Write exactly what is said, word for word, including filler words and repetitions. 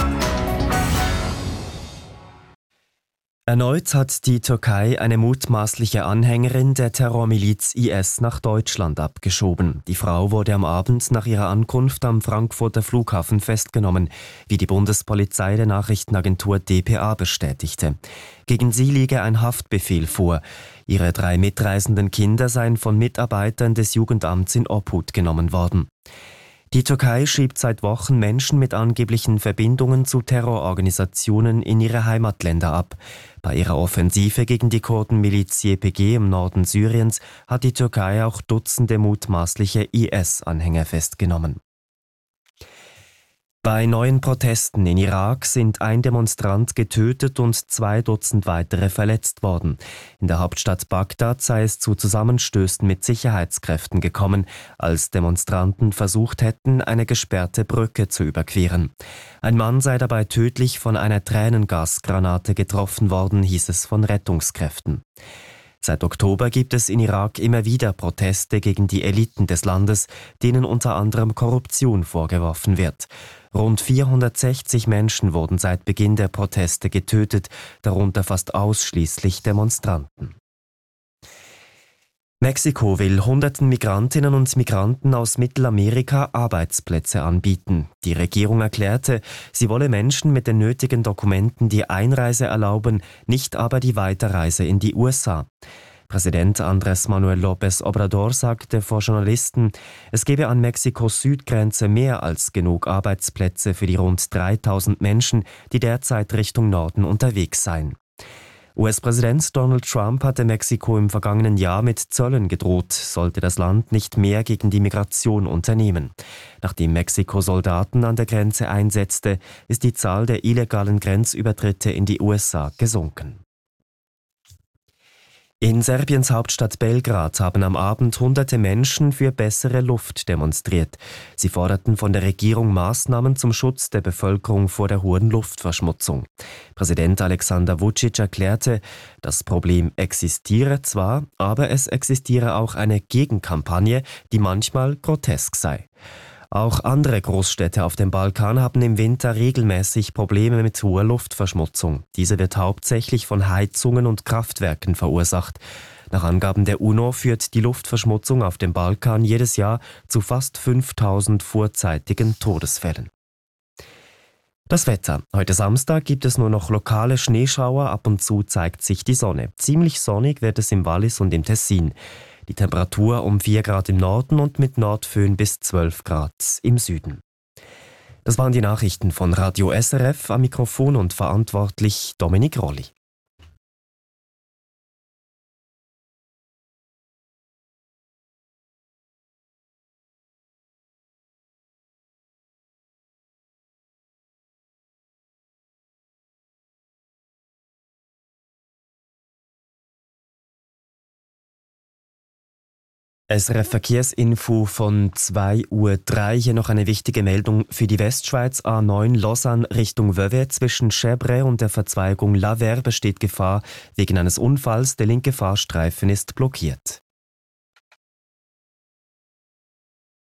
Erneut hat die Türkei eine mutmaßliche Anhängerin der Terrormiliz I S nach Deutschland abgeschoben. Die Frau wurde am Abend nach ihrer Ankunft am Frankfurter Flughafen festgenommen, wie die Bundespolizei der Nachrichtenagentur D P A bestätigte. Gegen sie liege ein Haftbefehl vor. Ihre drei mitreisenden Kinder seien von Mitarbeitern des Jugendamts in Obhut genommen worden. Die Türkei schiebt seit Wochen Menschen mit angeblichen Verbindungen zu Terrororganisationen in ihre Heimatländer ab. Bei ihrer Offensive gegen die Kurdenmiliz Y P G im Norden Syriens hat die Türkei auch Dutzende mutmaßliche I S-Anhänger festgenommen. Bei neuen Protesten in Irak sind ein Demonstrant getötet und zwei Dutzend weitere verletzt worden. In der Hauptstadt Bagdad sei es zu Zusammenstößen mit Sicherheitskräften gekommen, als Demonstranten versucht hätten, eine gesperrte Brücke zu überqueren. Ein Mann sei dabei tödlich von einer Tränengasgranate getroffen worden, hieß es von Rettungskräften. Seit Oktober gibt es in Irak immer wieder Proteste gegen die Eliten des Landes, denen unter anderem Korruption vorgeworfen wird. Rund vierhundertsechzig Menschen wurden seit Beginn der Proteste getötet, darunter fast ausschließlich Demonstranten. Mexiko will hunderten Migrantinnen und Migranten aus Mittelamerika Arbeitsplätze anbieten. Die Regierung erklärte, sie wolle Menschen mit den nötigen Dokumenten die Einreise erlauben, nicht aber die Weiterreise in die U S A. Präsident Andrés Manuel López Obrador sagte vor Journalisten, es gebe an Mexikos Südgrenze mehr als genug Arbeitsplätze für die rund dreitausend Menschen, die derzeit Richtung Norden unterwegs seien. U S-Präsident Donald Trump hatte Mexiko im vergangenen Jahr mit Zöllen gedroht, sollte das Land nicht mehr gegen die Migration unternehmen. Nachdem Mexiko Soldaten an der Grenze einsetzte, ist die Zahl der illegalen Grenzübertritte in die U S A gesunken. In Serbiens Hauptstadt Belgrad haben am Abend hunderte Menschen für bessere Luft demonstriert. Sie forderten von der Regierung Maßnahmen zum Schutz der Bevölkerung vor der hohen Luftverschmutzung. Präsident Aleksandar Vučić erklärte, das Problem existiere zwar, aber es existiere auch eine Gegenkampagne, die manchmal grotesk sei. Auch andere Großstädte auf dem Balkan haben im Winter regelmäßig Probleme mit hoher Luftverschmutzung. Diese wird hauptsächlich von Heizungen und Kraftwerken verursacht. Nach Angaben der UNO führt die Luftverschmutzung auf dem Balkan jedes Jahr zu fast fünftausend vorzeitigen Todesfällen. Das Wetter. Heute Samstag gibt es nur noch lokale Schneeschauer, ab und zu zeigt sich die Sonne. Ziemlich sonnig wird es im Wallis und im Tessin. Die Temperatur um vier Grad im Norden und mit Nordföhn bis zwölf Grad im Süden. Das waren die Nachrichten von Radio S R F, am Mikrofon und verantwortlich Dominik Rolli. S R F Verkehrsinfo von zwei Uhr drei. Hier noch eine wichtige Meldung für die Westschweiz. A neun Lausanne Richtung Vevey. Zwischen Chèvre und der Verzweigung La Ver besteht Gefahr wegen eines Unfalls. Der linke Fahrstreifen ist blockiert.